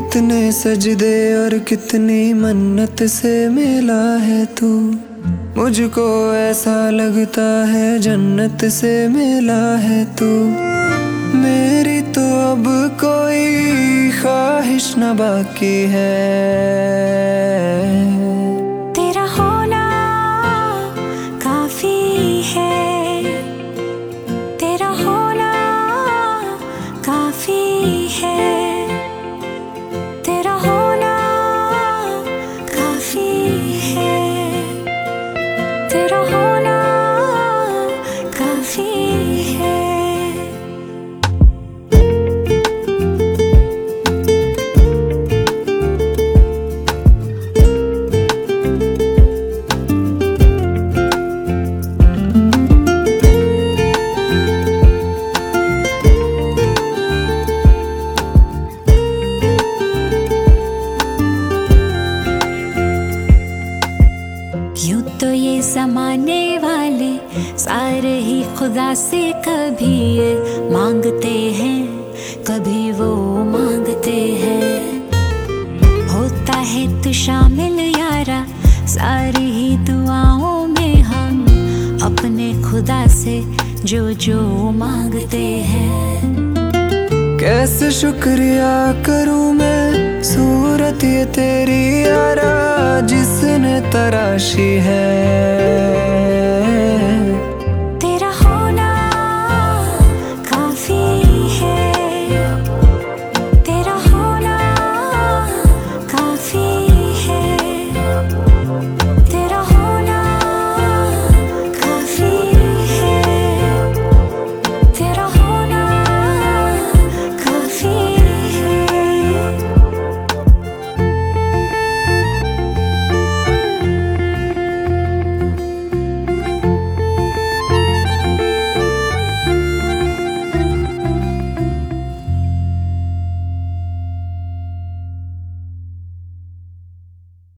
कितने सजदे और कितनी मन्नत से मिला है तू। मुझको ऐसा लगता है जन्नत से मिला है तू। मेरी तो अब कोई ख्वाहिश न बाकी है। तेरा होना काफी है, तेरा होना काफी है, तेरा होना काफी है, तेरा होना काफी है। यूं तो ये ज़माने वाले सारे ही खुदा से कभी ये मांगते हैं, कभी वो मांगते हैं। होता है तो शामिल यारा सारी ही दुआओं में हम अपने खुदा से जो जो मांगते हैं। कैसे शुक्रिया करूं मैं सूरत ये तेरी यारा जिसने तराशी है।